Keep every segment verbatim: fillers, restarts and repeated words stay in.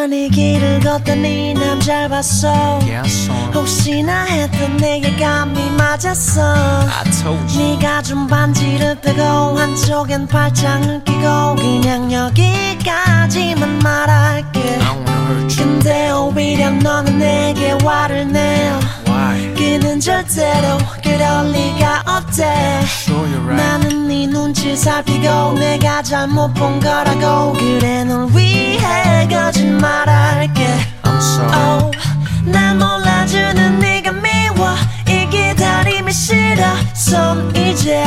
이 길을 걷더니 남 잘 봤어 yeah, 혹시나 했던 내게 감이 맞았어 I told you. 네가 준 반지를 빼고 한쪽엔 팔짱을 끼고 그냥 여기까지만 말할게 I don't wanna hurt you. 근데 오히려 너는 내게 화를 내요 Why? 그는 절대로 그럴 리가 없대 Sure you're right. 나는 네 눈치 살피고 내가 잘못 본 거라고 그래 널 위해 거짓말할게 I'm sorry. oh, 날 몰라주는 네가 미워 이 기다림이 싫어 손 이제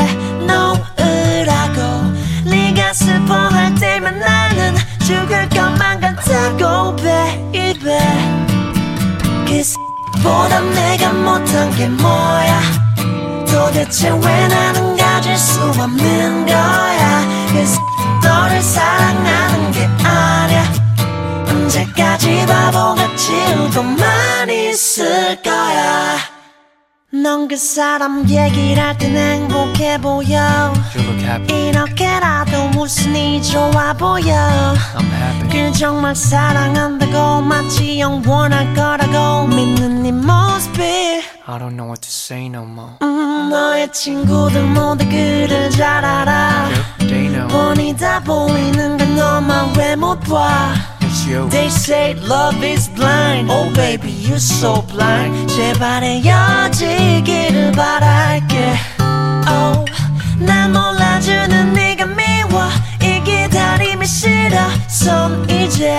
놓으라고 네가 슬퍼할 때면 나는 죽을 것만 같다고 baby 보다 내가 못한 게 뭐야 도대체 왜 나는 가질 수 없는 거야 그 너를 사랑하는 게 아니야 언제까지 바보같이 울고만 있을 거야 넌 그 사람 얘기를 할 땐 행복해 보여 You look happy. 이렇게라도 웃으니 좋아 보여 I'm happy. 그 정말 사랑한다고 마치 영원할 거라고 믿는 네 모습이 I don't know what to say no more. 음, 너의 친구들 모두 그를 잘 알아 Yep, they know. 뻔히 다 보이는 건 너만 왜 못 봐 It's you. They say love is blind Oh baby you're so blind 제발 헤어지기를 바랄게 Oh 날 몰라주는 네가 미워 이 기다림이 싫어 손 이제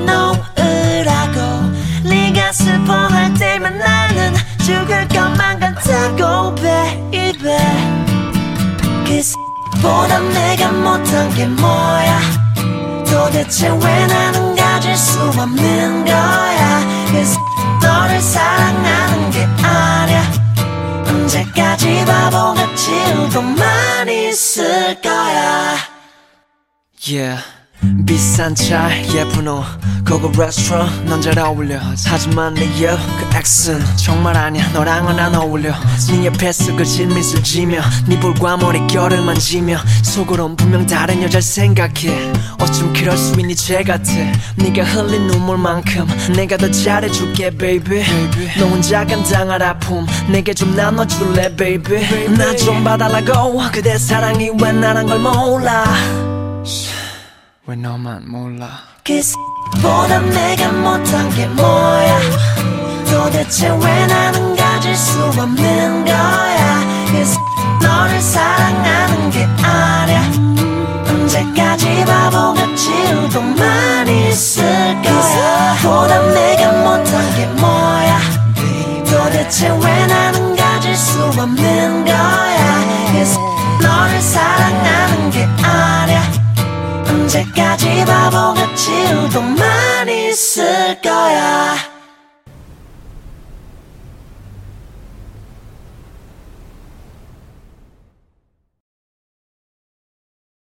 놓으라고 네가 슬퍼할 때면 나는 죽을 것만 같다고 baby 그 보다 내가 못한 게 뭐야 도대체 왜 나는 가질 수 없는 거야 그 너를 사랑하는 게 아니야 언제까지 바보같이 울고만 있을 거야 Yeah. 비싼 차 예쁜 옷 고급 레스토랑 넌 잘 어울려 하지만 네여 그 엑스는 정말 아니야 너랑은 안 어울려 네 옆에서 그 질미술 지며 네 볼과 머릿결을 만지며 속으론 분명 다른 여자를 생각해 어쩜 그럴 수 있니 쟤 같아 네가 흘린 눈물만큼 내가 더 잘해줄게 baby, baby. 너 혼자 감당할 아픔 내게 좀 나눠줄래 baby, baby. 나 좀 봐달라고 그대 사랑이 왜 나란 걸 몰라 왜 너만 몰라 키스보다 내가 못한 게 뭐야 도대체 왜 나는 가질 수 없는